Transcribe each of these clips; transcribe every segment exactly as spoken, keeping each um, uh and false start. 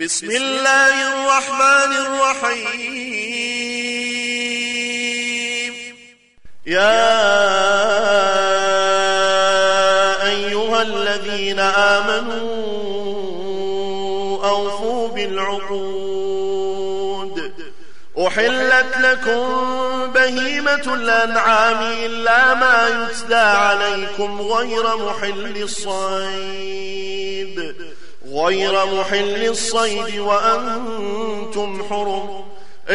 بسم الله الرحمن الرحيم. يا أيها الذين آمنوا أوفوا بالعقود. أحلت لكم بهيمة الأنعام إلا ما يتلى عليكم غير محل الصيد غير محل الصيد وأنتم حرم.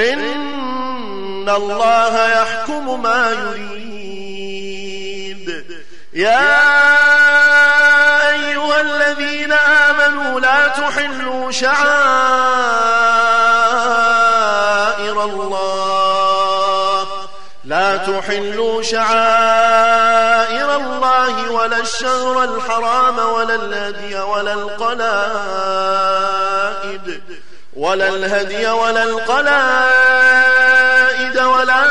إن الله يحكم ما يريد. يا أيها الذين آمنوا لا تحلوا شعائر الله لا تحلوا شعائر الله ولا الشهر الحرام ولا الهدي ولا القلائد ولا الهدي ولا القلائد ولا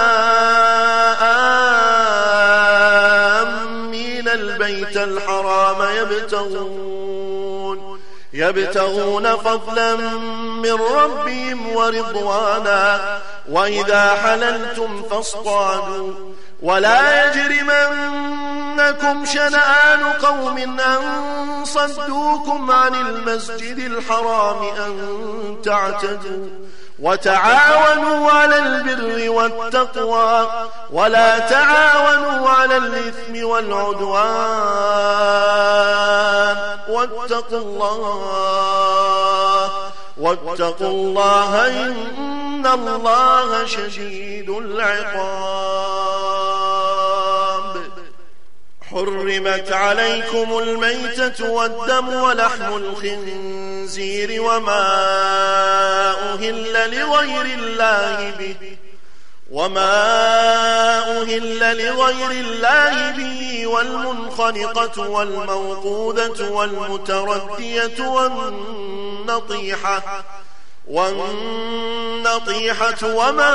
آمين البيت الحرام يبتغون يبتغون فضلا من ربهم ورضوانا. وإذا حللتم فاصطادوا ولا يجرمنكم شنآن قوم أن صدوكم عن المسجد الحرام أن تعتدوا. وتعاونوا على البر والتقوى ولا تعاونوا على الإثم والعدوان. واتقوا الله واتقوا الله إن الله شديد العقاب. حرمت عليكم الميتة والدم ولحم الخنزير وما أهل لغير الله به وما أهل لغير الله به والمنخنقة والموقوذة والمتردية والنطيحة والنطيحة وما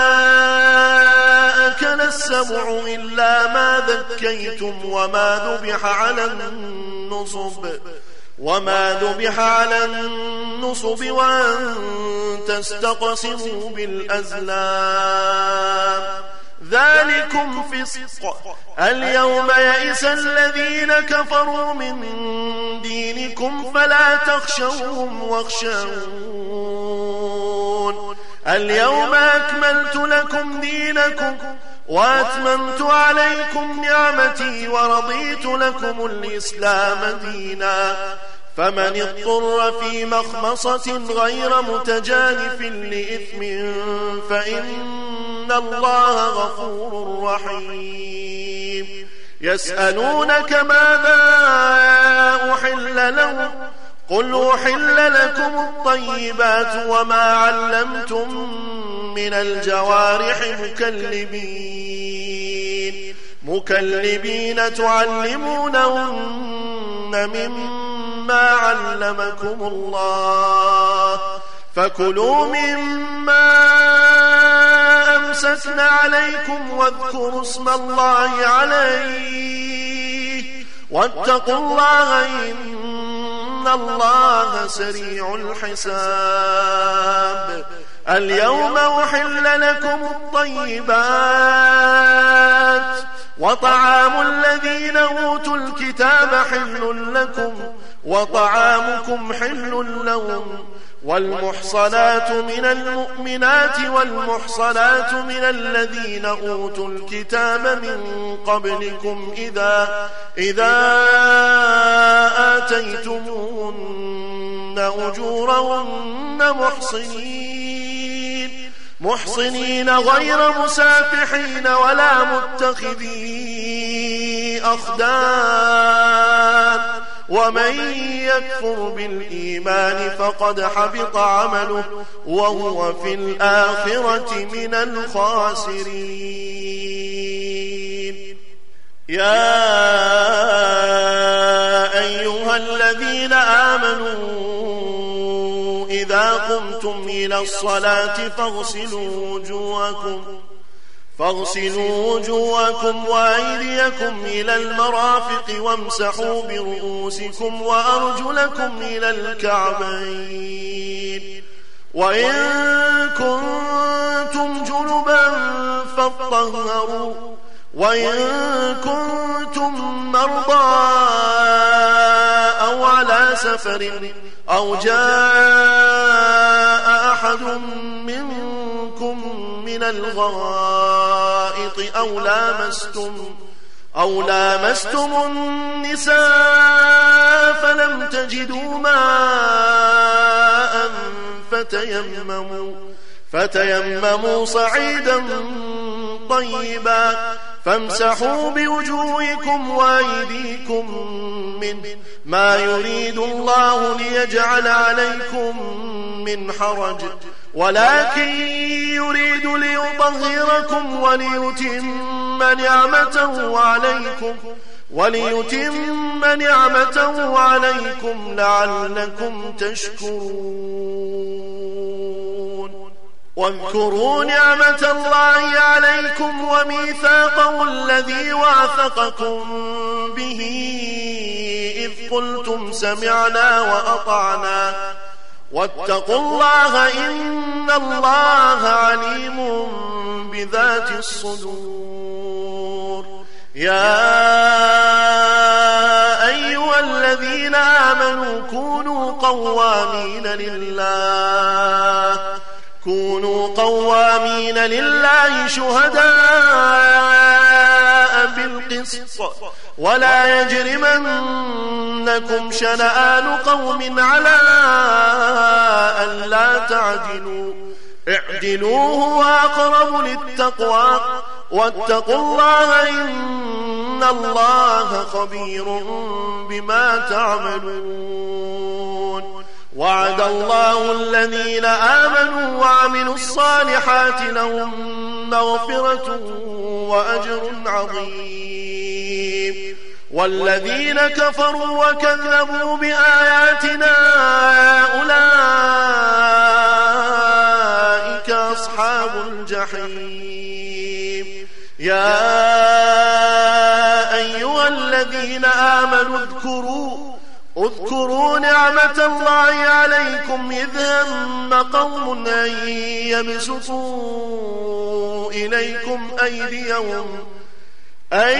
أكل السبع إلا ما ذكيتم وما ذبح على النصب وما ذبح على النصب وأن تستقسموا بالأزلام. ذلكم فسق. اليوم يئس الذين كفروا من دينكم فلا تخشوهم واخشون. اليوم أكملت لكم دينكم وأتممت عليكم نعمتي ورضيت لكم الإسلام دينا. فمن اضطر في مخمصة غير متجانف لإثم فإن الله غفور رحيم. يسألونك ماذا أحل لهم قل أحل لكم الطيبات وما علمتم من الجوارح مكلبين مكلبين تعلمونهن مما علمكم الله. فكلوا مما أمسكن عليكم واذكروا اسم الله عليه واتقوا الله إن الله سريع الحساب. اليوم أحل لكم الطيبات وطعام الذين أوتوا الكتاب حل لكم وطعامكم حل لهم. والمحصنات من المؤمنات والمحصنات من الذين أوتوا الكتاب من قبلكم إذا إذا آتيتموهن أجورهن محصنين محصنين غير مسافحين ولا متخذي أخدان. ومن يكفر بالإيمان فقد حبط عمله وهو في الآخرة من الخاسرين. يا أيها الذين آمنوا إذا قمتم إلى الصلاة فاغسلوا وجوهكم فاغسلوا وجوهكم وأيديكم إلى المرافق وامسحوا برؤوسكم وأرجلكم إلى الكعبين وإن كنتم جنبا فاطهروا وإن كنتم مرضى أو على سفر أو جاء أحد منكم من الغائط أو لامستم أو لامستم النساء فلم تجدوا ماء فتيمموا فتيمموا صعيدا طيبا فامسحوا بوجوهكم وأيديكم منه ما يريد الله ليجعل عليكم من حرج ولكن يريد ليطهركم وليتم نعمته عليكم وليتم نعمته عليكم لعلكم تشكرون واذكروا نعمة الله عليكم وميثاقه الذي واثقكم به إذ قلتم سمعنا وأطعنا واتقوا الله إن الله عليم بذات الصدور يا أيها الذين آمنوا كونوا قوامين لله كونوا قوامين لله شهداء بالقسط ولا يجرمنكم شنآن قوم على ألا تعدلوا اعدلوا هو أقرب للتقوى واتقوا الله إن الله خبير بما تعملون وعد الله الذين آمنوا وعملوا الصالحات لهم مغفرة وأجر عظيم والذين كفروا وكذبوا بآياتنا أولئك أصحاب الجحيم يا أيها الذين آمنوا اذكروا اذكروا نعمة الله عليكم إذ هم قوم أن يبسطوا إليكم أيديهم أن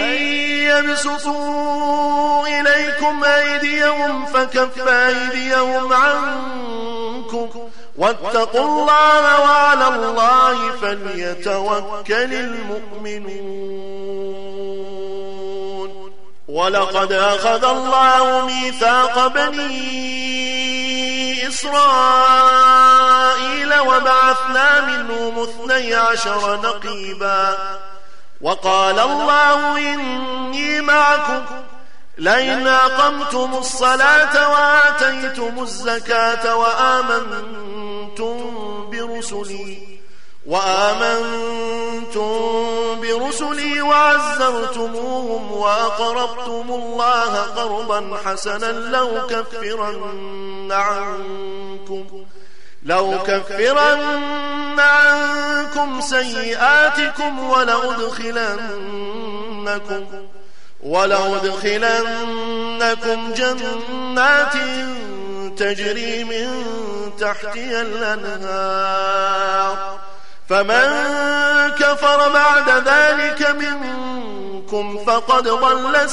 يبسطوا إليكم أيديهم فكف أيديهم عنكم واتقوا الله وعلى الله فليتوكل المؤمنون ولقد أخذ الله ميثاق بني إسرائيل وبعثنا منهم اثني عشر نقيبا وقال الله إني معكم لئن أقمتم الصلاة وآتيتم الزكاة وآمنتم برسلي وآمنتم برسلي وعزرتموهم وأقرضتم الله قرضا حسنا لأكفرن عنكم لو كفرن عنكم سيئاتكم ولأدخلنكم ولأدخلنكم جنات تجري من تحتها الأنهار فمن كفر بعد ذلك منكم فقد ضل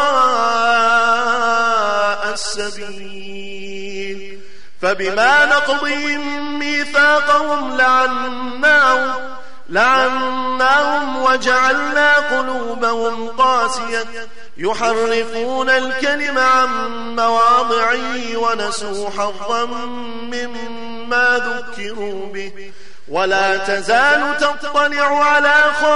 سواء السبيل فبما نقضهم ميثاقهم لعناهم لعناهم وجعلنا قلوبهم قاسية يحرفون الكلم عن مواضعه ونسوا حظا مما ذكروا به ولا تزال تطلع على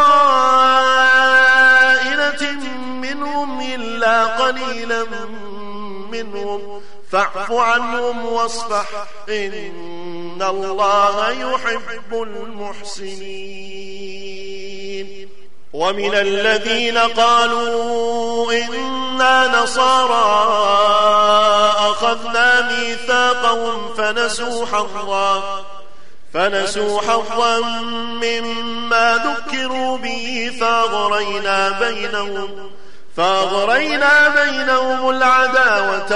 خائنة منهم إلا قليلا منهم فاعف عنهم واصفح إن الله يحب المحسنين ومن الذين قالوا إنا نصارى أخذنا ميثاقهم فنسوا حظا فنسوا حظا مما ذكروا به فأغرينا بينهم فأغرينا بينهم العداوة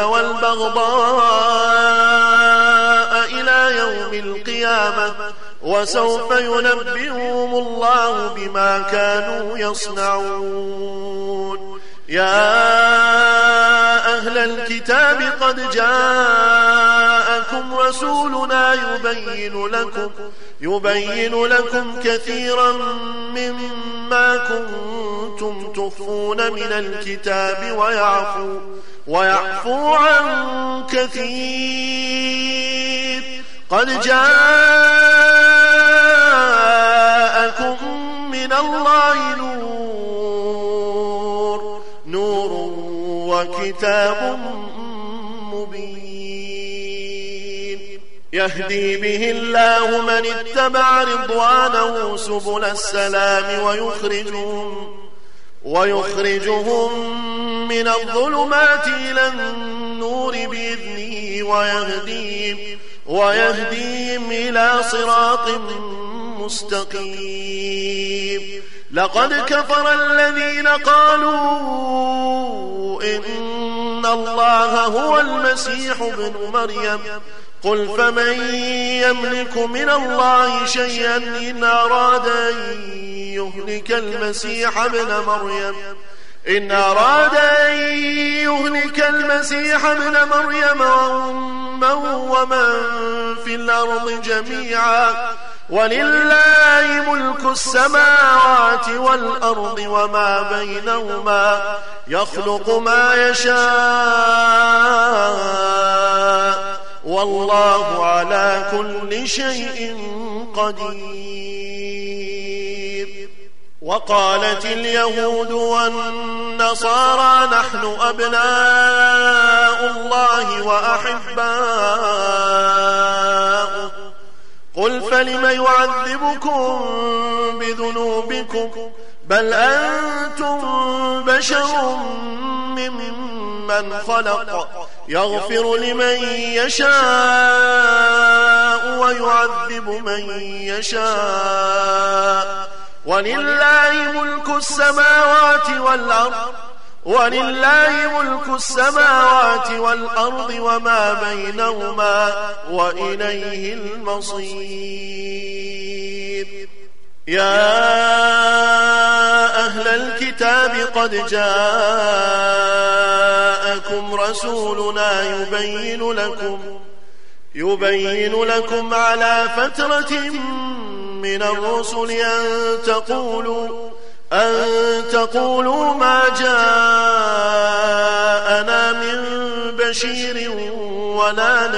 والبغضاء إلى يوم القيامة وسوف ينبئهم الله بما كانوا يصنعون. يا أهل الكتاب قد جاءكم رسولنا يبين لكم يبين لكم كثيرا مما كنتم تخفون من الكتاب ويعفو ويعفو عن كثير. قد جاءكم من الله نور نور وكتاب مبين يهدي به الله من اتبع رضوانه سبل السلام ويخرجهم ويخرجهم من الظلمات إلى النور بإذنه ويهديهم ويهديهم إلى صراط مستقيم. لقد كفر الذين قالوا إن الله هو المسيح ابن مريم قل فمن يملك من الله شيئا إن أراد أن يهلك المسيح ابن مريم إن أراد أن يهلك المسيح ابن مريم وأمه ومن في الأرض جميعا ولله ملك السماوات والأرض وما بينهما يخلق ما يشاء والله على كل شيء قدير. وقالت اليهود والنصارى نحن أبناء الله وأحباؤه قل فلم يعذبكم بذنوبكم بل أنتم بشر ممن خلق يغفر لمن يشاء ويعذب من يشاء ولله ملك السماوات والأرض ولله ملك السماوات والأرض وما بينهما وإليه المصير. يا أهل الكتاب قد جاءكم رسولنا يبين لكم يبين لكم على فترة من الرسل أن تقولوا أن تقولوا ما جاءنا من بشير ولا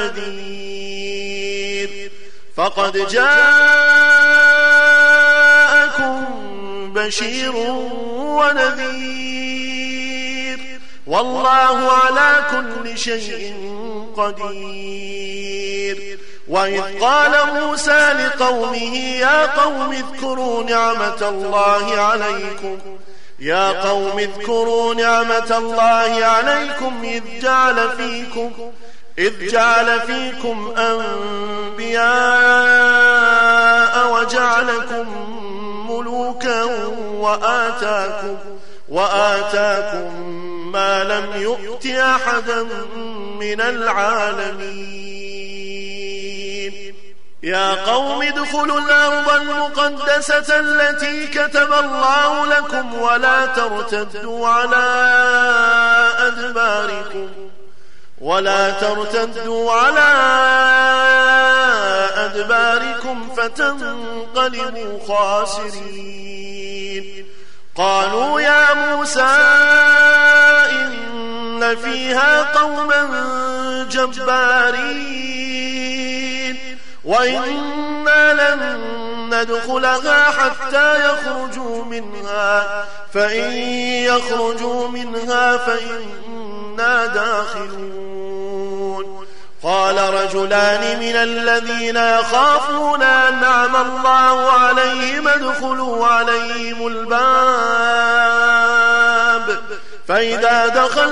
نذير فقد جاءكم بشير ونذير والله على كل شيء قدير. وإذ قال موسى لقومه يا قوم اذكروا نعمة الله عليكم يا قوم اذكروا نعمة الله عليكم إذ جعل فيكم إذ جعل فيكم أنبياء وجعلكم ملوكا وآتاكم وآتاكم ما لم يؤت أحدا من العالمين. يا قوم ادخلوا الأرض المقدسة التي كتب الله لكم ولا ترتدوا على أدباركم ولا ترتدوا على أدباركم فتنقلبوا خاسرين. قالوا يا موسى إن فيها قوما جبارين وإنا لن ندخلها حتى يخرجوا منها فإن يخرجوا منها فإنا داخلون. قال رجلان من الذين يخافون أنعم الله عليهم ادخلوا عليهم الباب فإذا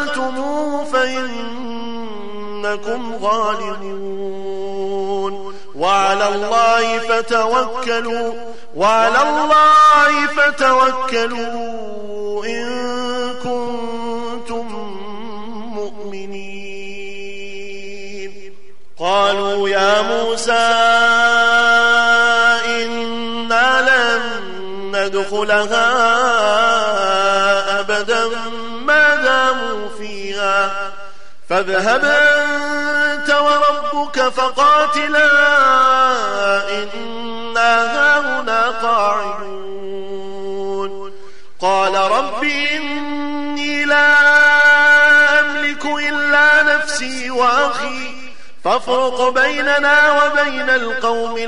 دخلتموه فإنكم غالبون وعلى الله فتوكلوا وعلى الله فتوكلوا إن كنتم مؤمنين. قالوا يا موسى إنا لن ندخلها أبدا ما داموا فيها فاذهب أنت وربك فقاتلا إنا هاهنا قاعدون. قال رب إني لا أملك إلا نفسي وأخي فافرق بيننا وبين القوم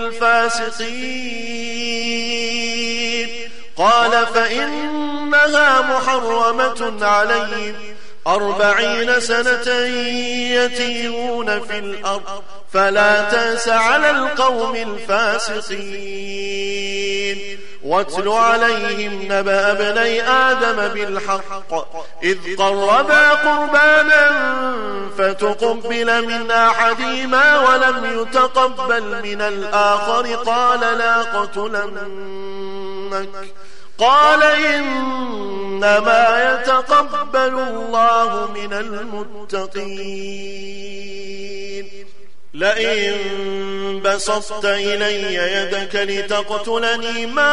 الفاسقين. قال فإنها محرمة عليهم أربعين سنة يتيهون في الأرض فلا تأس على القوم الفاسقين. واتل عليهم نبأ ابني آدم بالحق إذ قربا قربانا فتقبل من أحدهما ولم يتقبل من الآخر قال لأقتلنك قال إنما يتقبل الله من المتقين. لئن بسطت إلي يدك لتقتلني ما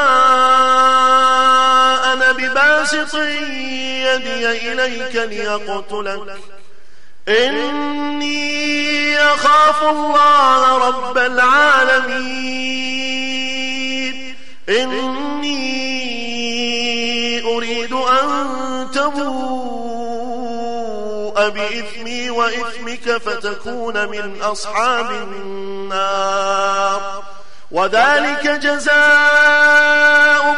أنا بباسط يدي إليك لأقتلك إني أخاف الله رب العالمين. إني أريد أن تبوء بإثمي وإثمك فتكون من أصحاب النار وذلك جزاء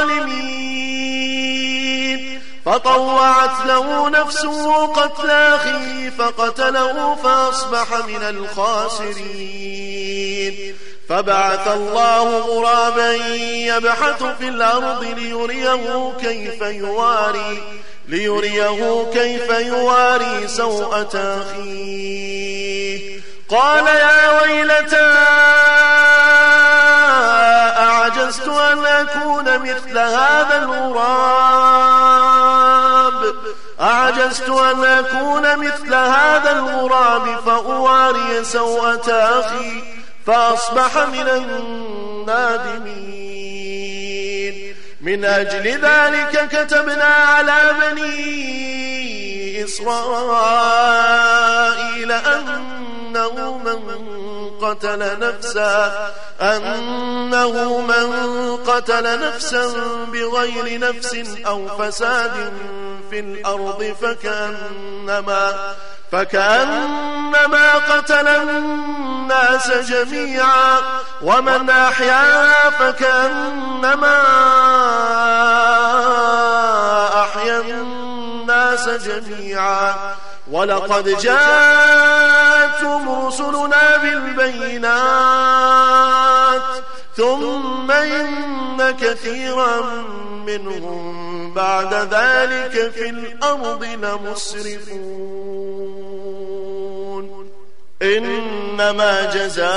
الظالمين. فطوعت له نفسه قتل أخيه فقتله فأصبح من الخاسرين. فبعث الله غرابا يبحث في الأرض ليريه كيف يواري ليريه كيف يواري سوءة أخيه. قال يا ويلتى أعجزت أن أكون مثل هذا الغراب أعجزت أن أكون مثل هذا الغراب فأواري سوءة أخي فأصبح من النادمين. من أجل ذلك كتبنا على بني إسرائيل أنه من قتل نفسا أنه من قتل نفسا بغير نفس أو فساد في الأرض فكأنما فكأنما قتل الناس جميعا ومن أحياها فكأنما أحيا الناس جميعا. ولقد جاءتهم رسلنا بالبينات ثم إن كثيرا منهم بعد ذلك في الأرض لمسرفون. إنما جزاء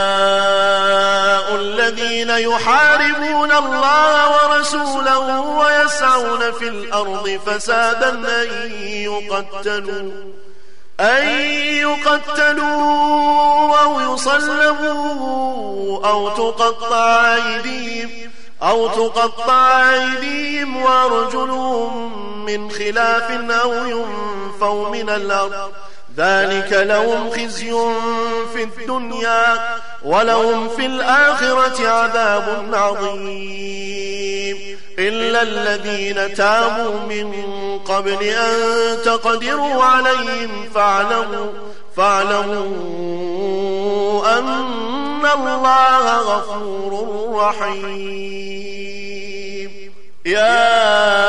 الذين يحاربون الله ورسوله ويسعون في الأرض فسادا أن يقتلوا أن يقتلوا أو يصلبوا أو تقطع أيديهم أو تقطع أيديهم وأرجلهم من خلاف أو ينفوا من الأرض ذلك لهم خزي في الدنيا ولهم في الآخرة عذاب عظيم. إلا الذين تابوا من قبل أن تقدروا عليهم فاعلموا فاعلموا أن الله غفور رحيم. يا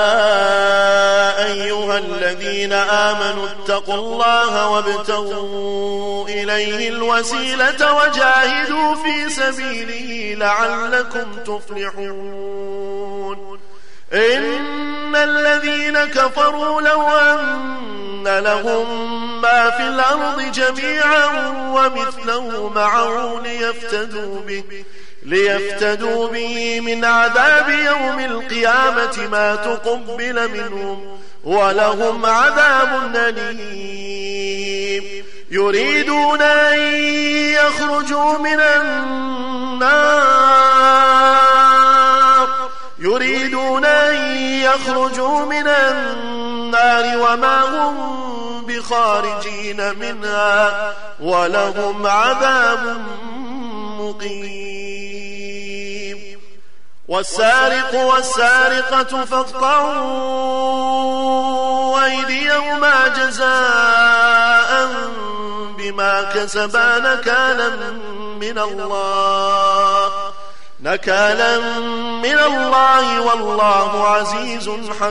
أيها الذين آمنوا اتقوا الله وابتغوا إليه الوسيلة وجاهدوا في سبيله لعلكم تفلحون. إن الذين كفروا لو أن لهم ما في الأرض جميعا ومثله معه ليفتدوا به ليفتدوا به من عذاب يوم القيامة ما تقبل منهم ولهم عذاب أليم. يريدون أن يخرجوا من النار يريدون أن يخرجوا من النار وما هم بخارجين منها ولهم عذاب مقيم. والسارق والسارقة فاقطعوا أيديهما جزاء بما كسبا نكالا من الله نكالا من الله والله عزيز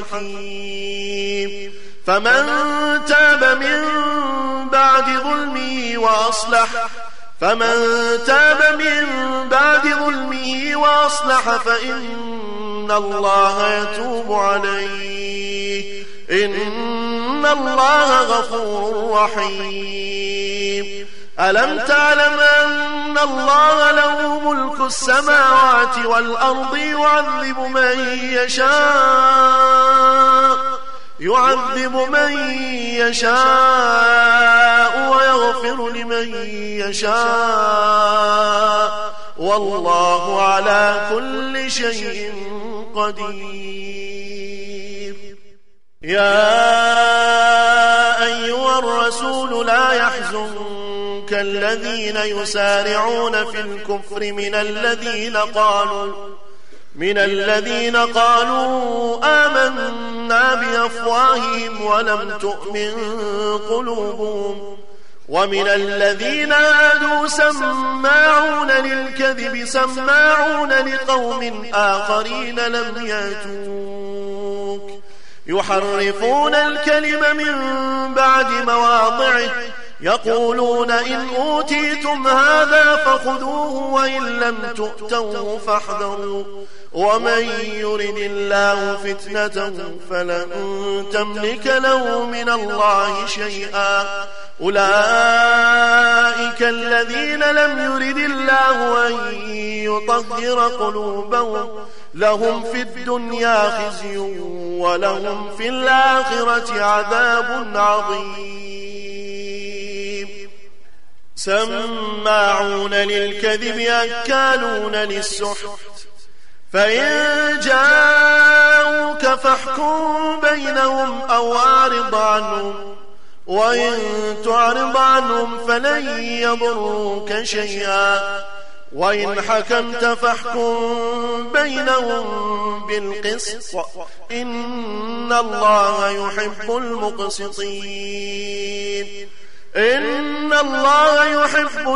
حكيم. فمن تاب من بعد ظلمه وأصلح فمن تاب من بعد ظلمه وأصلح فإن الله يتوب عليه إن الله غفور رحيم. ألم تعلم أن الله له ملك السماوات والأرض يعذب من يشاء يعذب من يشاء ويغفر لمن يشاء والله على كل شيء قدير. يا أيها الرسول لا يحزنك الذين يسارعون في الكفر من الذين قالوا من الذين قالوا آمنا بأفواههم ولم تؤمن قلوبهم ومن الذين هادوا سماعون للكذب سماعون لقوم آخرين لم يأتوك يحرفون الكلم من بعد مواضعه يقولون إن أوتيتم هذا فخذوه وإن لم تؤتوه فاحذروا ومن يرد الله فتنته فلن تملك له من الله شيئا أولئك الذين لم يرد الله أن يطهر قلوبهم لهم في الدنيا خزي ولهم في الآخرة عذاب عظيم. سماعون للكذب أكالون للسحت فإن جاءوك فاحكم بينهم أو أعرض عنهم وإن تعرض عنهم فلن يضروك شيئا وإن حكمت فاحكم بينهم بالقسط إن الله يحب المقسطين إن الله يحب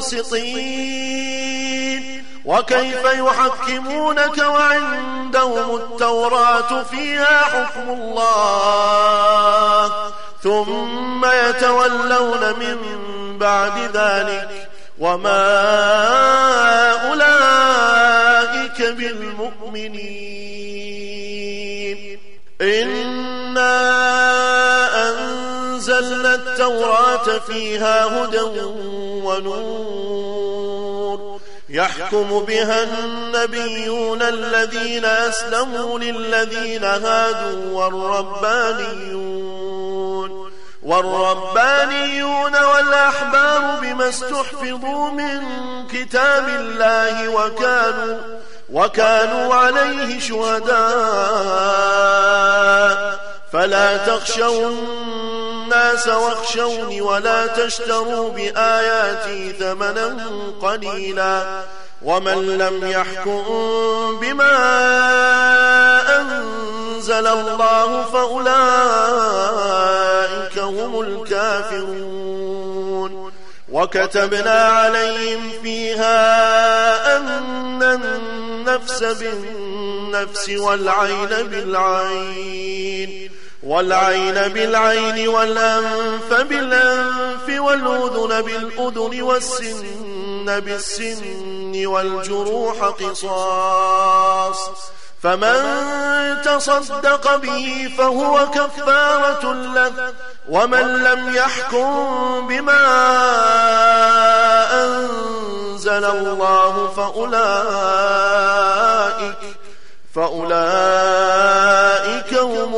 المقسطين. وكيف يحكمونك وعندهم التوراة فيها حكم الله ثم يتولون من بعد ذلك وما أولئك بالمؤمنين. إنا أنزلنا التوراة فيها هدى ونور يحكم بها النبيون الذين أسلموا للذين هادوا والربانيون والربانيون والأحبار بما استحفظوا من كتاب الله وكانوا وكانوا عليه شهداء فلا تخشوا الناس واخشوني ولا تشتروا بآياتي ثمنا قليلا ومن لم يحكم بما أنزل الله فأولئك هم الكافرون. وكتبنا عليهم فيها أن النفس بالنفس والعين بالعين والعين بالعين والأنف بالأنف والأذن بالأذن والسن بالسن والجروح قصاص فمن تصدق به فهو كفارة له ومن لم يحكم بما أنزل الله فأولئك فأولئك هم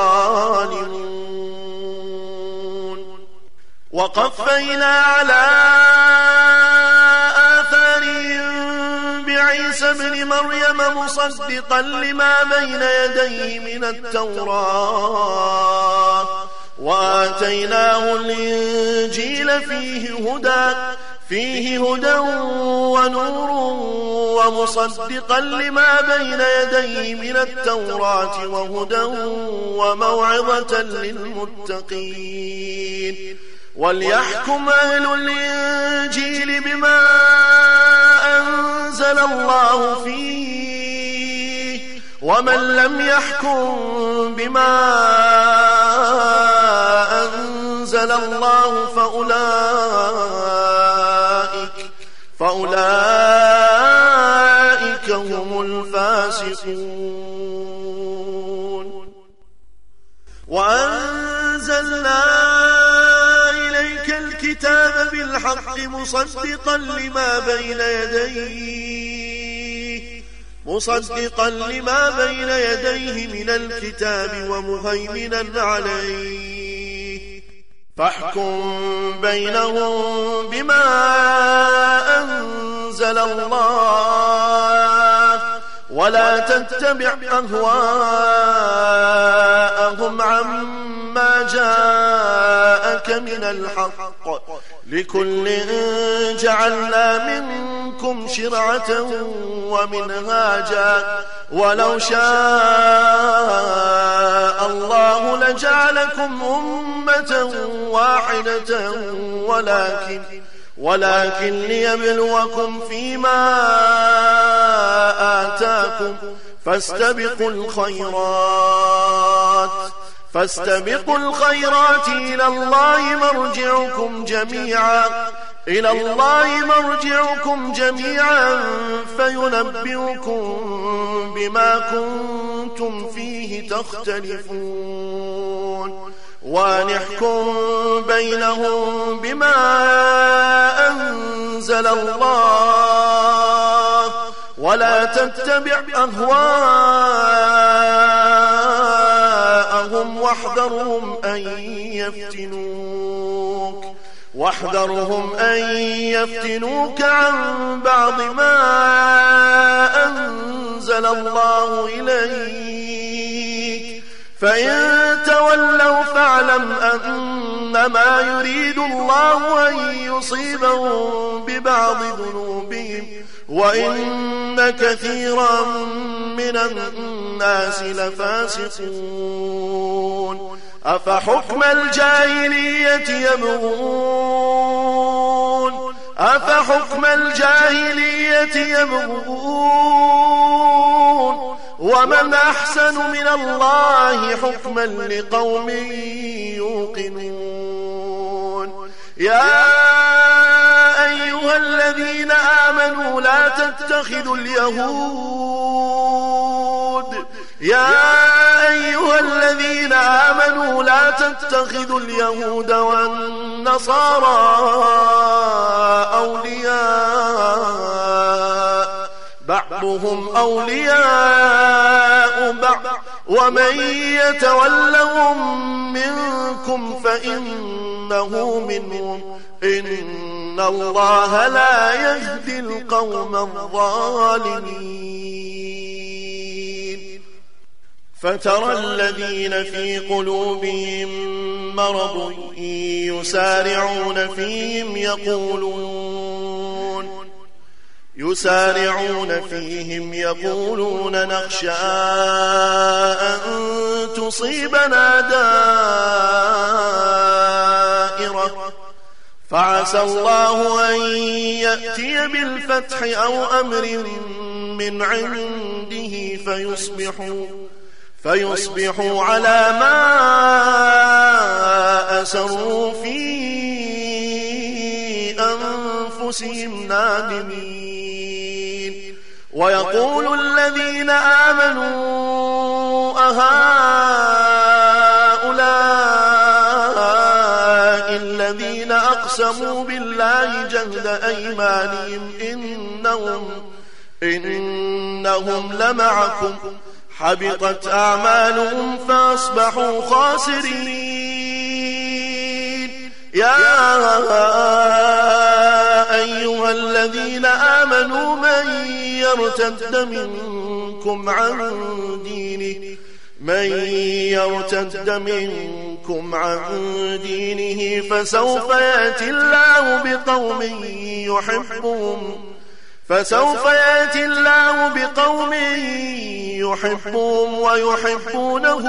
الظالمون. وقفينا على آثارهم بعيسى ابن مريم مصدقا لما بين يديه من التوراة وآتيناه الإنجيل فيه هدى فيه هدى ونور ومصدقا لما بين يديه من التوراة وهدى وموعظة للمتقين. وليحكم أهل الإنجيل بما أنزل الله فيه ومن لم يحكم بما أنزل الله فأولئك فأولئك هم الفاسقون. وأنزلنا إليك الكتاب بالحق مصدقا لما بين يديه مصدقا لما بين يديه من الكتاب ومهيمنا عليه فاحكم بينهم بما أنزل الله ولا تتبع أهواءهم عما جاءك من الحق لكل جعلنا منكم شرعة ومنهاجا ولو شاء الله لجعلكم أمة واحدة ولكن ولكن ليبلوكم فيما آتاكم فاستبقوا الخيرات فاستبقوا الخيرات إلى الله مرجعكم جميعا إلى الله مرجعكم جميعا فينبئكم بما كنتم فيه تختلفون. ونحكم بينهم بما أنزل الله ولا تتبع أهواءهم واحذرهم أن يفتنوك واحذرهم أن يفتنوك عن بعض ما أنزل الله إليك فإن تولوا فاعلم أنما يريد الله أن يصيبهم ببعض ذنوبهم وإن كثيرا من الناس لفاسقون. أفحكم الجاهلية يبغون أفحكم الجاهلية يبغون ومن أحسن من الله حكما لقوم يوقنون. يا أيها الذين آمنوا لا تتخذوا اليهود يا أيها الذين آمنوا لا تتخذوا اليهود والنصارى أولياء بعضهم أولياء بعض ومن يتولهم منكم فإنه منهم إن الله لا يهدي القوم الظالمين. فترى الذين في قلوبهم مرض يسارعون فيهم يقولون يسارعون فيهم يقولون نخشى أن تصيبنا دائرة فعسى الله أن يأتي بالفتح أو أمر من عنده فيصبحوا فيصبحوا على ما أسروا في أنفسهم نادمين. ويقول الذين آمنوا أهؤلاء وأقسموا بالله جهد أيمانهم إنهم, إنهم لمعكم حبطت أعمالهم فأصبحوا خاسرين. يا أيها الذين آمنوا من يرتد منكم عن دينه من يرتد منكم عن دينه فسوف يأتي الله بقوم يحبهم فسوف يأتي الله بقوم يحبهم ويحبونه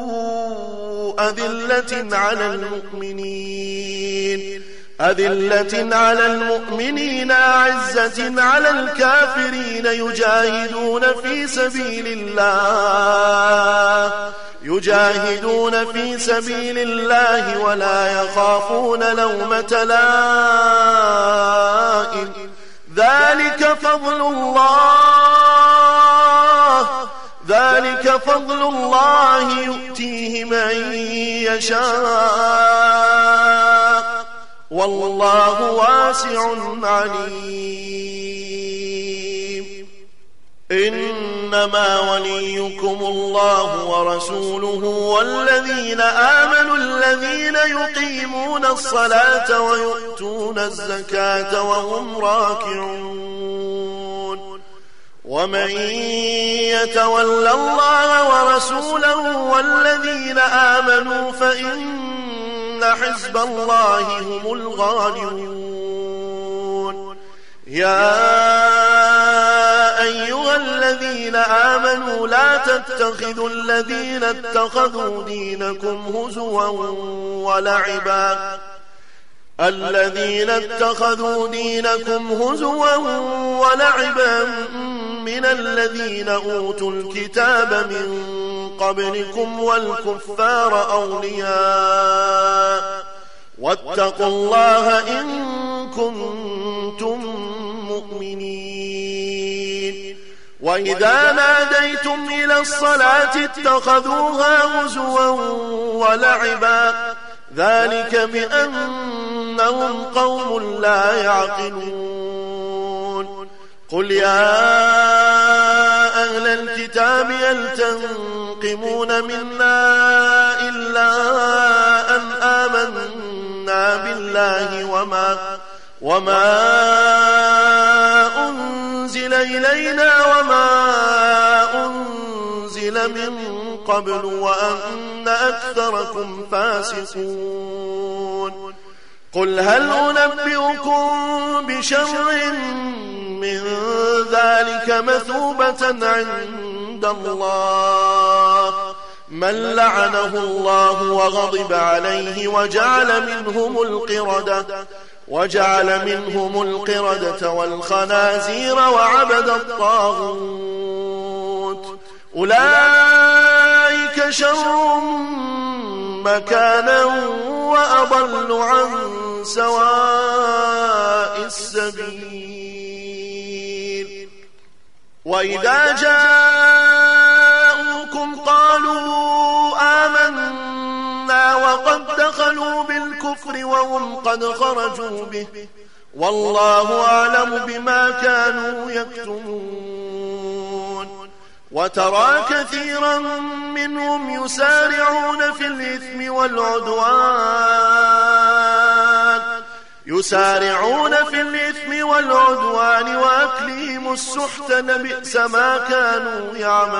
أذلة على المؤمنين أذلة على المؤمنين أعزة على الكافرين يجاهدون في سبيل الله يجاهدون في سبيل الله ولا يخافون لومة لائم ذلك فضل الله ذلك فضل الله يؤتيه من يشاء والله واسع عليم. إنما وليكم الله ورسوله والذين آمنوا الذين يقيمون الصلاة ويؤتون الزكاة وهم راكعون. ومن يتول الله ورسوله والذين آمنوا فإن حزب الله هم الغالبون. يا أيها الذين آمنوا لا تتخذوا الذين اتخذوا دينكم هزوا ولعبا الذين اتخذوا دينكم هزوا ولعبا من الذين أوتوا الكتاب من قبلكم والكفار أولياء واتقوا الله إن كنتم مؤمنين. وإذا ناديتم إلى الصلاة اتخذوها هزوا ولعبا ذلك بأنهم قوم لا يعقلون. قل يا أهل الكتاب هل تنقمون منا إلا أن آمنا بالله وما, وما أنزل إلينا وما أنزل من قبل وأن أكثركم فاسقون. قل هل أنبئكم بشر من ذلك مثوبة عند الله من لعنه الله وغضب عليه وجعل منهم القردة وجعل منهم القردة والخنازير وعبد الطاغوت أولئك شر مكانا وأضل عن سواء السبيل. وإذا جاءوكم قالوا آمنا وقد دخلوا بالكفر وهم قد خرجوا به والله أعلم بما كانوا يكتمون. وترى كثيرا منهم يسارعون في الإثم والعدوان يسارعون في الإثم والعدوان وأكلهم السحت لبئس ما كانوا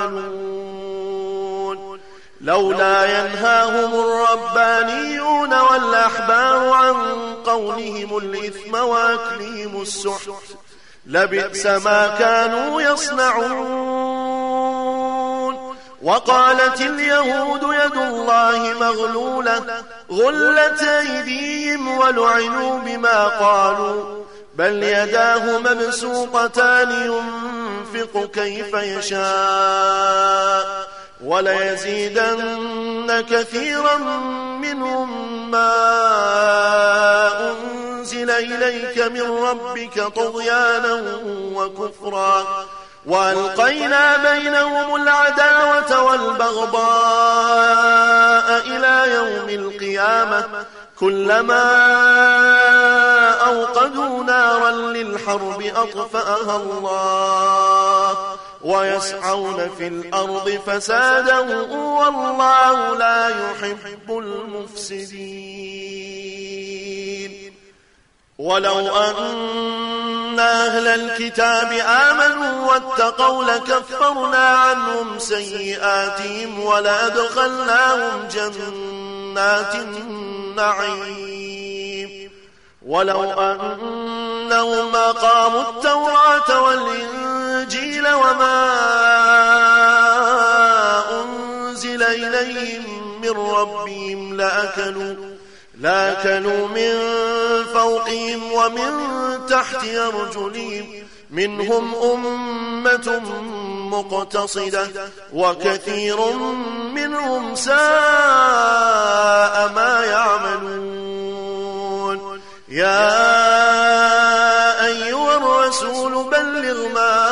يعملون. لولا ينهاهم الربانيون والأحبار عن قولهم الإثم وأكلهم السحت لبئس ما كانوا يصنعون. وقالت اليهود يد الله مغلولة غلت أيديهم ولعنوا بما قالوا بل يداه مبسوطتان ينفق كيف يشاء وليزيدن كثيرا منهم ما أنزل إليك من ربك طغيانا وكفرا وألقينا بينهم العداوة والبغضاء إلى يوم القيامة كلما أوقدوا نارا للحرب أطفأها الله ويسعون في الأرض فسادا والله لا يحب المفسدين. ولو أن أهل الكتاب آمنوا واتقوا لكفرنا عنهم سيئاتهم ولأدخلناهم جنات النعيم. ولو أنهم أقاموا التوراة والإنجيل وما أنزل إليهم من ربهم لأكلوا, لأكلوا من فوقهم ومن تحت أرجلهم منهم أمة مقتصدة وكثير منهم ساء ما يعملون. يا أيها الرسول بلغ ما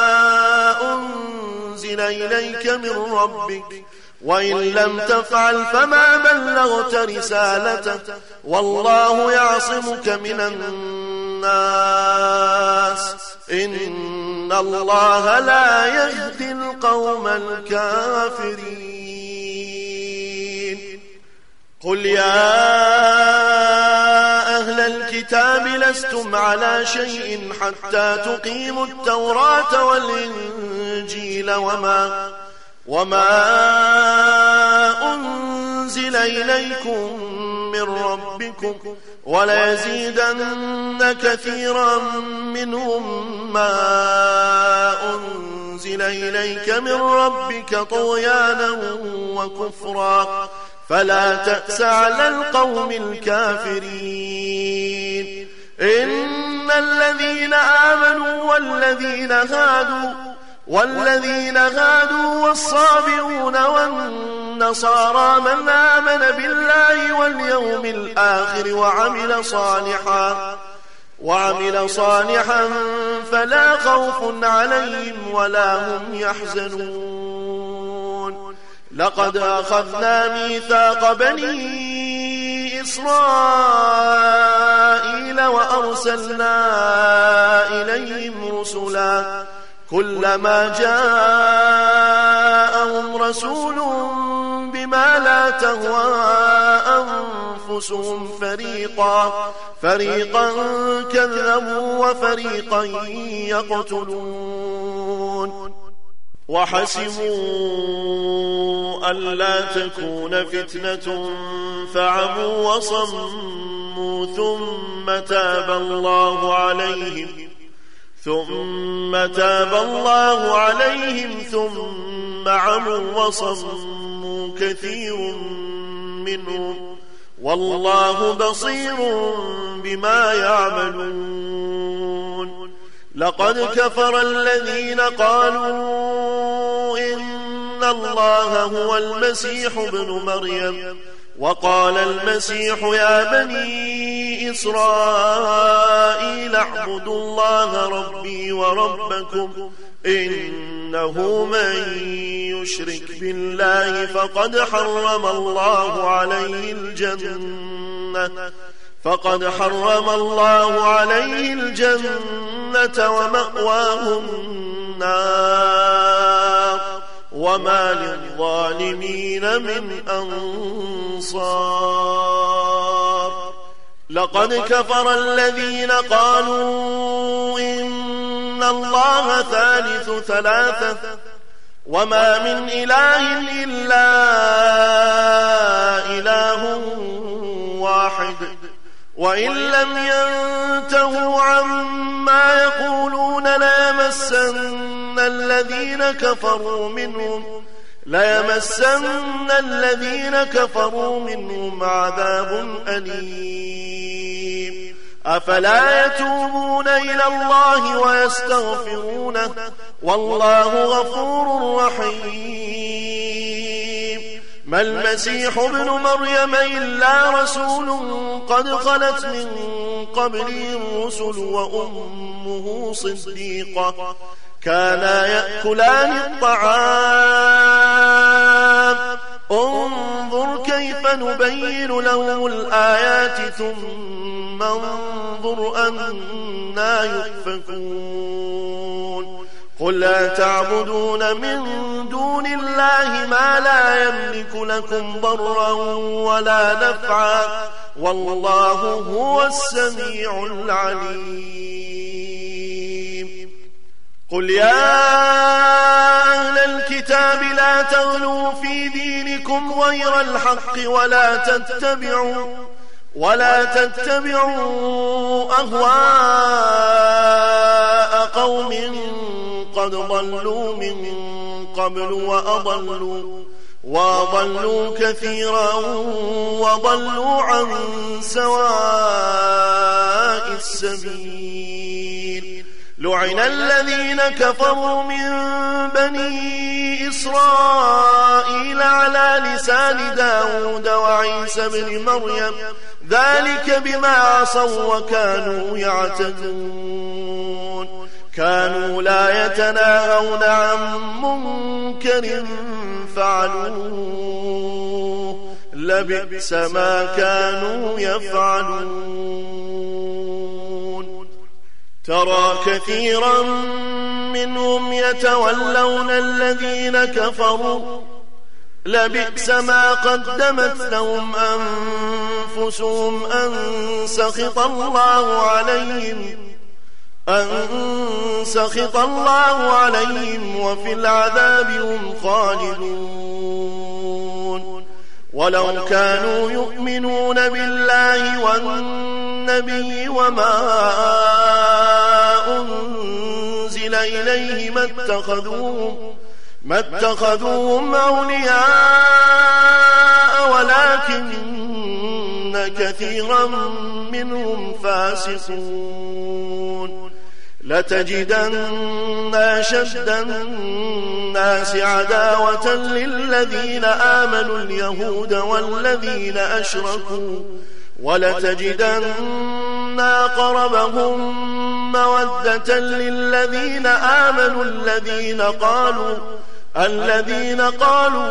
أنزل إليك من ربك وإن لم تفعل فما بلغت رسالته والله يعصمك من الناس إن الله لا يهدي القوم الكافرين. قل يا أهل الكتاب لستم على شيء حتى تقيموا التوراة والإنجيل وما وما أنزل إليكم من ربكم وليزيدن كثيرا منهم ما أنزل إليك من ربك طغيانا وكفرا فلا تأس على القوم الكافرين. إن الذين آمنوا والذين هادوا والذين هادوا والصابئون والنصارى من آمن بالله واليوم الآخر وعمل صالحا وعمل صالحا فلا خوف عليهم ولا هم يحزنون. لقد أخذنا ميثاق بني إسرائيل وأرسلنا إليهم رسلا كلما جاءهم رسول بما لا تهوى أنفسهم فريقا فريقا كذبوا وفريقا يقتلون. وحسبوا ألا تكون فتنة فعموا وصموا ثم تاب الله عليهم ثم تاب الله عليهم ثم عموا وصموا كثير منهم والله بصير بما يعملون. لقد كفر الذين قالوا إن الله هو المسيح ابن مريم وقال المسيح يا بني إسرائيل اعبدوا الله ربي وربكم إنه من يشرك بالله فقد حرم الله عليه الجنة فقد حرم الله عليه الجنة ومأواه النار وما للظالمين من أنصار. لقد كفر الذين قالوا إن الله ثالث ثلاثة وما من إله إلا إله واحد وإن لم ينتهوا عما يقولون ليمسن الذين كفروا منهم ليمسن الذين كفروا منهم عذاب أليم. أفلا يتوبون إلى الله ويستغفرونه والله غفور رحيم. ما المسيح ابن مريم إلا رسول قد خلت من قبله الرسل وأمه صديقة كانا يأكلان الطعام انظر كيف نبين نبين لهم الآيات ثم انظر أنا يؤفكون قل لا تعبدون من دون الله ما لا يملك لكم ضرا ولا نفعا والله هو السميع العليم قل يا أهل الكتاب لا تغلوا في دينكم غير الحق ولا تتبعوا ولا تتبعوا أهواء قوم قد ضلوا من قبل وأضلوا وضلوا كثيرا وضلوا عن سواء السبيل لعن الذين كفروا من بني إسرائيل على لسان داود وعيسى بن مريم ذلك بما عصوا وكانوا يعتدون كانوا لا يتناهون عن منكر فعلوه لبئس ما كانوا يفعلون ترى كثيرا منهم يتولون الذين كفروا لبئس ما قدمت لهم أنفسهم أن سخط الله عليهم أن سخط الله عليهم وفي العذاب هم خالدون ولو كانوا يؤمنون بالله والنبي وما أنزل إليه ما اتخذوهم ما اتخذوهم أولياء ولكن كثيرا منهم فاسقون لتجدن أشد الناس عداوة للذين آمنوا اليهود والذين أشركوا ولتجدن أقربهم مودة للذين آمنوا الذين قالوا الذين قالوا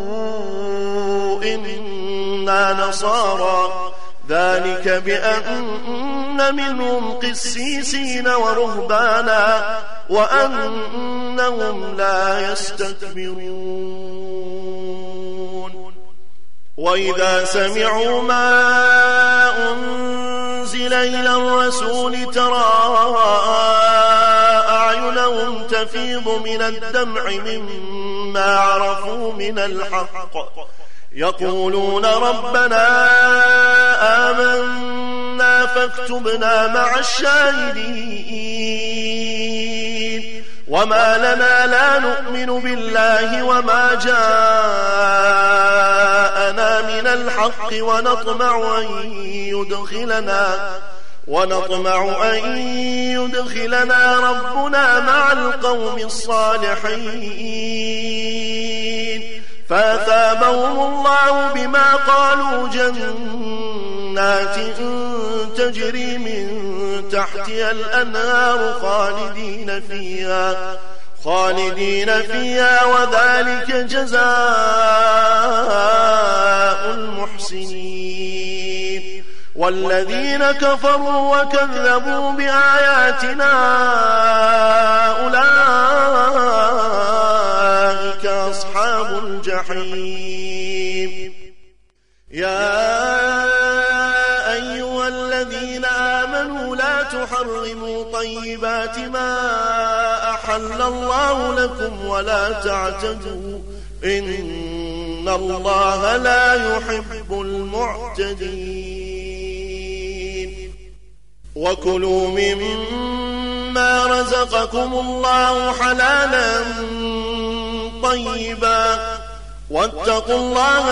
إنا نصارى ذلك بأن منهم قسيسين ورهبانا وأنهم لا يستكبرون وإذا سمعوا ما أنزل إلى الرسول ترى أعينهم تفيض من الدمع مما عرفوا من الحق يقولون ربنا آمنا فاكتبنا مع الشاهدين وما لنا لا نؤمن بالله وما جاءنا من الحق ونطمع أن يدخلنا ونطمع أن يدخلنا ربنا مع القوم الصالحين فأثابهم الله بما قالوا جنات تجري من تحتها الأنهار خالدين فيها خالدين فيها وذلك جزاء المحسنين والذين كفروا وكذبوا بآياتنا أولئك أصحاب الجحيم يا أيها الذين آمنوا لا تحرموا طيبات ما أحل الله لكم ولا تعتدوا إن الله لا يحب المعتدين وكلوا مما رزقكم الله حلالا طيبا واتقوا الله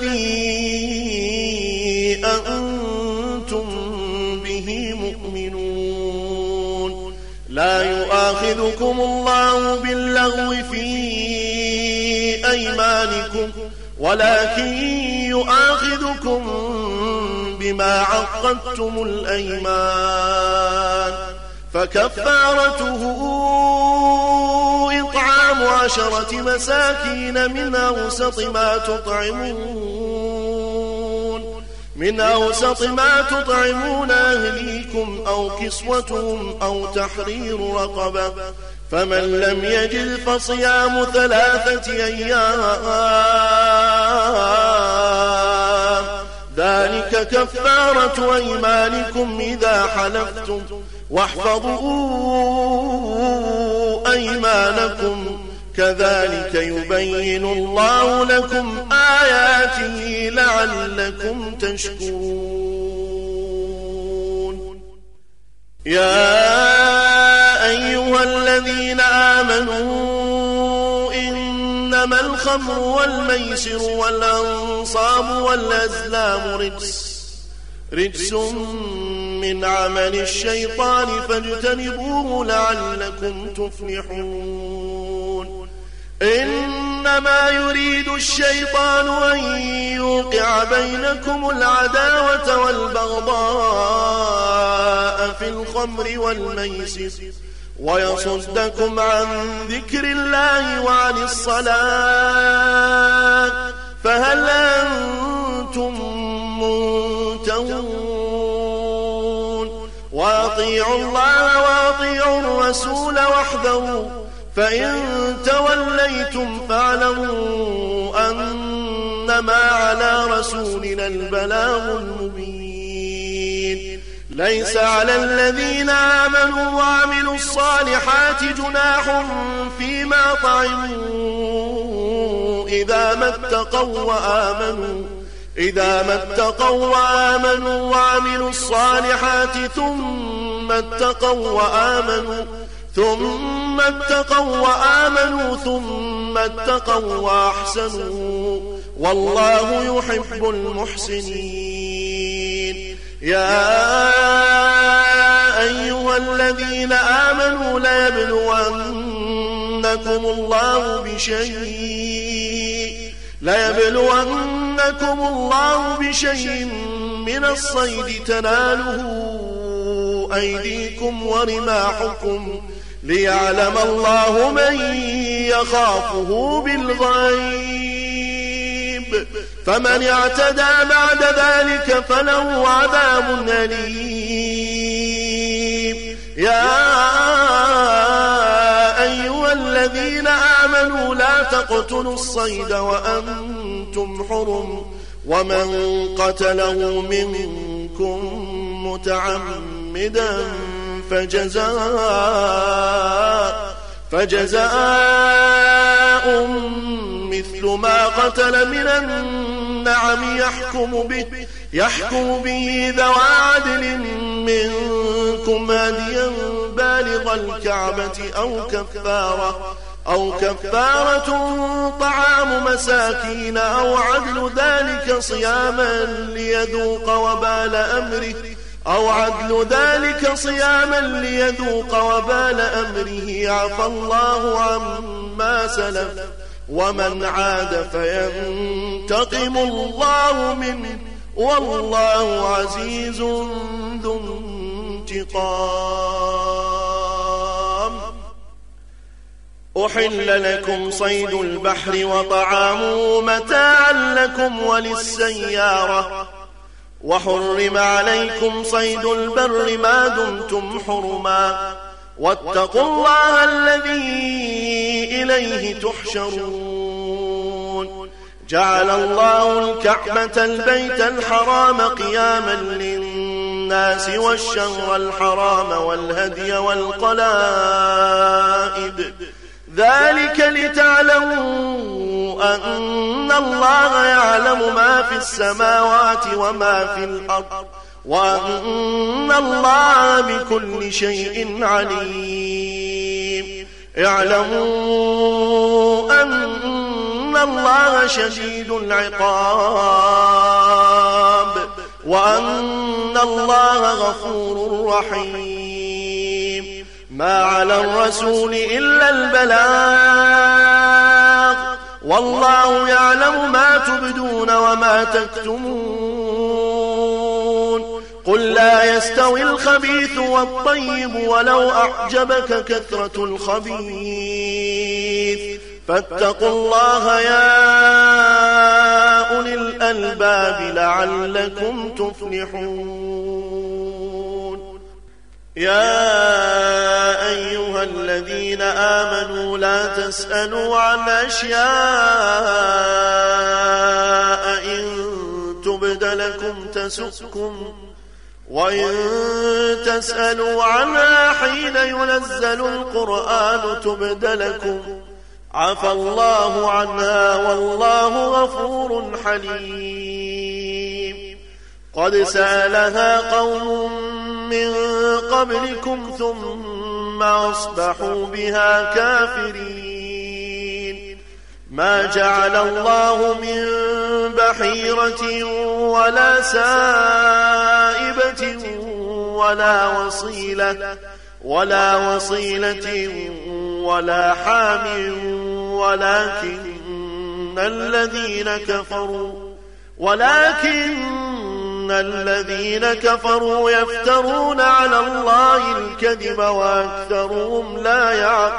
الذي أنتم به مؤمنون لا يؤاخذكم الله باللغو في أيمانكم ولكن يؤاخذكم بما عقدتم الأيمان فكفارته إطعام عشرة مساكين من أوسط ما تطعمون من أوسط ما تطعمون أهليكم أو كسوتهم أو تحرير رقبة، فمن لم يجد فصيام ثلاثة أيام ذلك كفارة أيمانكم إذا حلفتم، واحفظوا أيمانكم كذلك يبين الله لكم آياته لعلكم تشكرون. يا أيها الذين آمنوا إنما الخمر والميسر والأنصاب والأزلام رجس رجس من عمل الشيطان فاجتنبوه لعلكم تفلحون. إنما يريد الشيطان أن يوقع بينكم العداوة والبغضاء في الخمر والميسر ويصدكم عن ذكر الله وعن الصلاة فهل أنتم منتهون؟ وأطيعوا الله وأطيعوا الرسول واحذروا، فإن توليتم فاعلموا أنما على رسولنا البلاغ المبين. ليس على الذين آمنوا وعملوا الصالحات جناح فيما طعموا إذا ما اتقوا وآمنوا إذا ما اتقوا وآمنوا وعملوا الصالحات ثم اتقوا وآمنوا ثم اتقوا وآمنوا ثم اتقوا وأحسنوا والله يحب المحسنين. يا أيها الذين آمنوا ليبلونكم الله بشيء ليبلونكم الله بشيء من الصيد تناله أيديكم ورماحكم ليعلم الله من يخافه بالغيب، فمن اعتدى بعد ذلك فله عذاب أليم. يا أيها الذين آمنوا لا تقتلوا الصيد وأنتم حرم، ومن قتله منكم متعمدا فجزاء فجزاء مثل ما قتل من النعم يحكم به يحكم به ذوى عدل منكم هديا بالغ الكعبة أو كفارة أو كفارة طعام مساكين أو عدل ذلك صياما ليذوق وبال أمره أو عدل ذلك صياما ليذوق وبال أمره عفى الله عما سلف ومن عاد فينتقم الله منه والله عزيز ذو انتقام. أحل لكم صيد البحر وطعامه متاعا لكم وللسيارة، وحرم عليكم صيد البر ما دمتم حرما، واتقوا الله الذي إليه تحشرون. جعل الله الكعبة البيت الحرام قياما للناس والشهر الحرام والهدي والقلائد، ذلك لتعلموا أن الله يعلم ما في السماوات وما في الأرض وأن الله بكل شيء عليم. اعلموا أن الله شديد العقاب وأن الله غفور رحيم. ما على الرسول إلا البلاغ والله يعلم ما تبدون وما تكتمون. قل لا يستوي الخبيث والطيب ولو أعجبك كثرة الخبيث، فاتقوا الله يا أولي الألباب الألباب لعلكم تفلحون. يا أيها الذين آمنوا لا تسألوا عن أشياء إن تبد لكم تسؤكم، وإن تسألوا عنها حين ينزل القرآن تبد لكم عفى الله عنها والله غفور حليم. قد سألها قوم من قبلكم ثم أصبحوا بها كافرين. ما جعل الله من بحيرة ولا سائبة ولا وصيلة ولا وصيلة ولا حام ولكن الذين كفروا ولكن الذين كفروا يفترون على الله الكذب وأكثرهم لا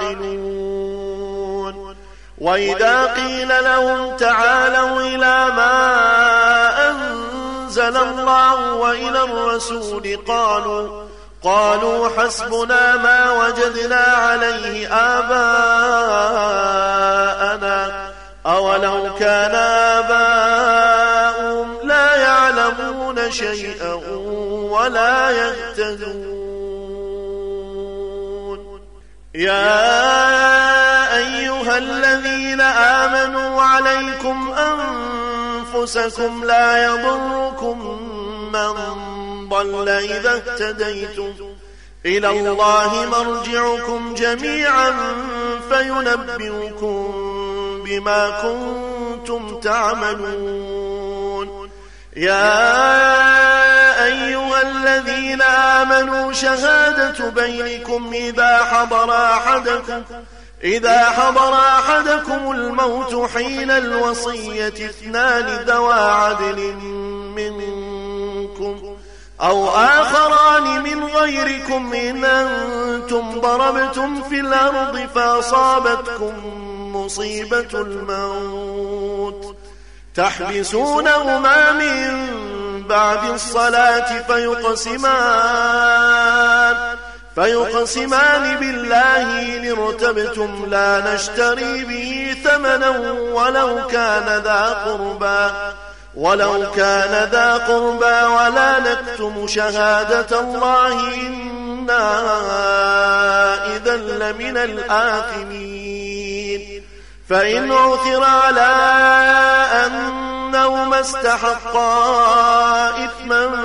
يعقلون. وإذا قيل لهم تعالوا إلى ما أنزل الله وإلى الرسول قالوا قالوا حسبنا ما وجدنا عليه آباءنا أولو كان آباؤهم لا يعلمون شيئا ولا يهتدون. يا أيها الذين آمنوا عليكم أنفسكم لا يضركم من ضل إذا اهتديتم إلى الله مرجعكم جميعا فينبئكم بما كنتم تعملون. يا أيها الذين آمنوا شهادة بينكم إذا حضر أحدكم إذا حضر أحدكم الموت حين الوصية اثنان ذوى عدل منكم أو آخران من غيركم إن أنتم ضربتم في الأرض فأصابتكم مصيبة الموت تحبسونهما من بعد الصلاة فيقسمان فيقسمان بالله إن ارتبتم لا نشتري به ثمنا ولو كان ذا قربى ولو كان ذا قربى ولا نكتم شهادة الله إنا إذا لمن الآثمين. فإن عثر على أنهما استحقا إثما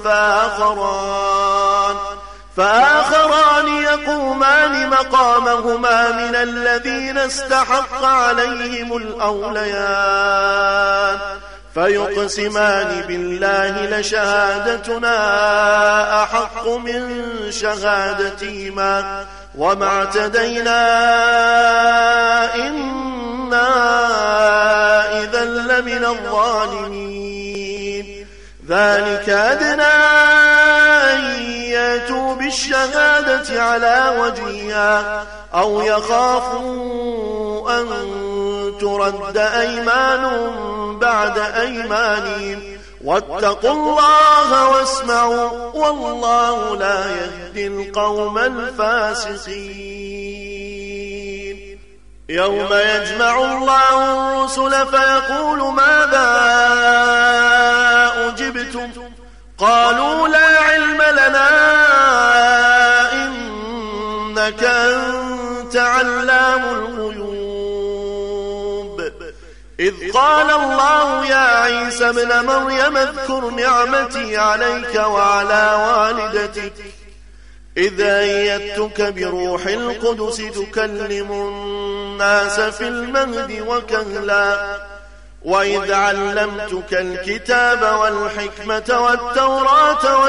فآخران فآخران يقومان مقامهما من الذين استحق عليهم الأوليان فيقسمان بالله لشهادتنا أحق من شهادتهما وما اعتدينا إنا إذا لمن الظالمين. ذلك أدنى أن يأتوا بالشهادة على وجهها أو يخافوا أن ترد أيمان بعد أيمانهم واتقوا الله واسمعوا والله لا يهدي القوم الفاسقين. يوم يجمع الله الرسل فيقول ماذا أجبتم قالوا لا علم لنا إنك أنت علام الغيوب. إذ قال الله يا عيسى ابن مريم اذكر نعمتي عليك وعلى والدتك إذ أيدتك بروح القدس تكلم الناس في المهد وكهلا وإذ علمتك الكتاب والحكمة والتوراة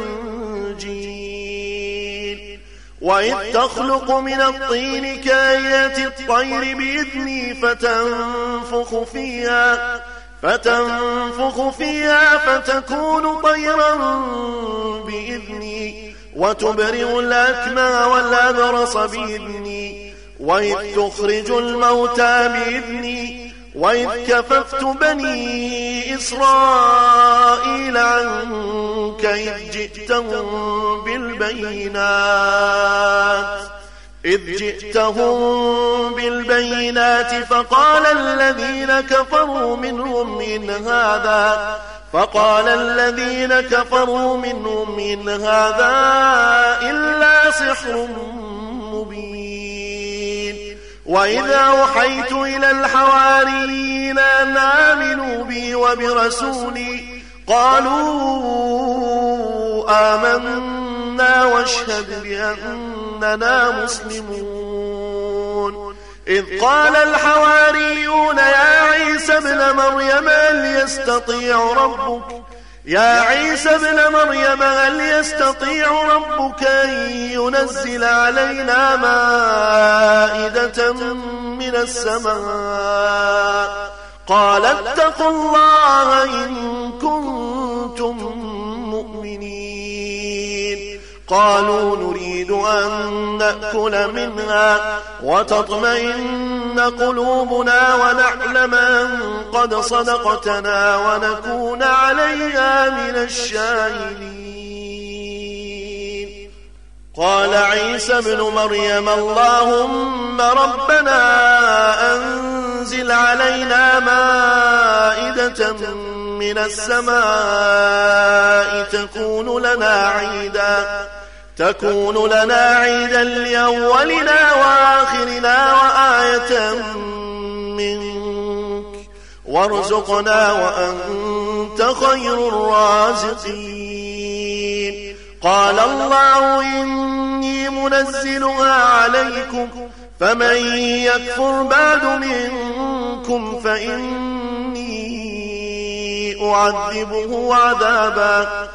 والإنجيل وإذ تخلق من الطين كآيات الطير بإذني فتنفخ فيها فتنفخ فيها فتكون طيرا بإذني وتبرئ الأكمى والأبرص بإذني وإذ تخرج الموتى بإذني وإذ كففت بني إسرائيل عنك إذ جئتهم بالبينات إذ جئتهم بالبينات فقال الذين كفروا منهم إن هذا فقال الذين كفروا منهم إن هذا إلا سحر مبين. وإذا أوحيت إلى الحواريين أن آمنوا بي وبرسولي قالوا آمنا واشهد بأننا مسلمون. إذ قال الحواريون يا عيسى ابن مريم هل يستطيع ربك يا عيسى ابن مريم هل يستطيع ربك أن ينزل علينا مائدة من السماء قال اتقوا الله إن كنتم مؤمنين. قالوا نريد أن نأكل منها وتطمئن قلوبنا ونعلم أن قد صدقتنا ونكون عليها من الشاهدين. قال عيسى ابن مريم اللهم ربنا أنزل علينا مائدة من السماء تكون لنا عيدا تكون لنا عيدا لأولنا وآخرنا وآية منك وارزقنا وأنت خير الرازقين. قال الله إني منزلها عليكم فمن يكفر بعد منكم فإني أعذبه عذابا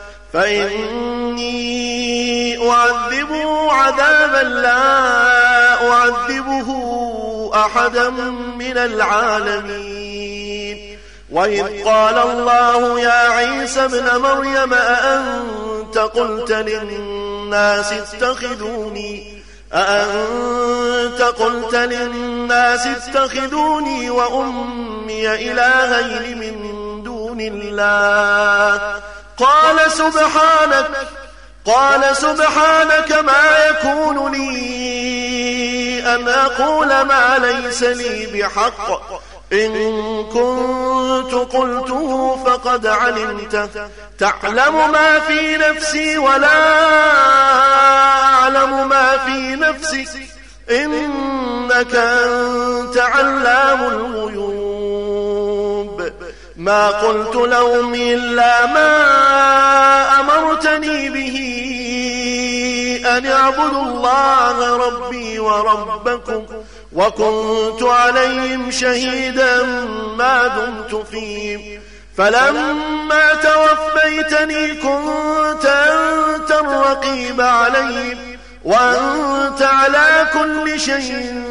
فإني أعذبه عذابا لا أعذبه أحدا من العالمين. وإذ قال الله يا عيسى ابن مريم أأنت قلت للناس اتخذوني أأنت قلت للناس اتخذوني وأمي إلهين من دون الله قال سبحانك قال سبحانك ما يكون لي أن أقول ما ليس لي بحق إن كنت قلته فقد علمته تعلم ما في نفسي ولا أعلم ما في نفسك إنك أنت علام الغيوب. ما قلت لهم إلا ما أمرتني به أن اعبدوا الله ربي وربكم وكنت عليهم شهيدا ما دمت فيهم فلما توفيتني كنت أنت الرقيب عليهم وأنت على كل شيء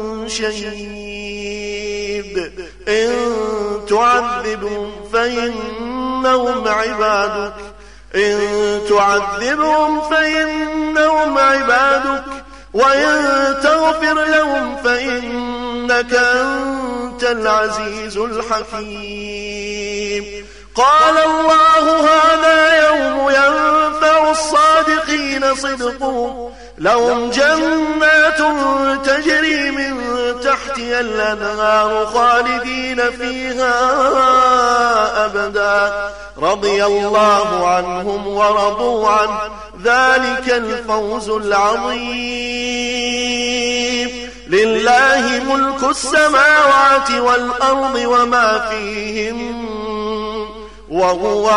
شهيد. إن تعذبهم فإنهم عبادك إن تعذبهم فإنهم عبادك وإن تغفر لهم فإنك أنت العزيز الحكيم. قال الله هذا يوم ينفع الصادقين صدقهم لهم جنات تجري من تحتها الأنهار خالدين فيها أبدا رضي الله عنهم ورضوا عنه ذلك الفوز العظيم. لله ملك السماوات والأرض وما فيهم وهو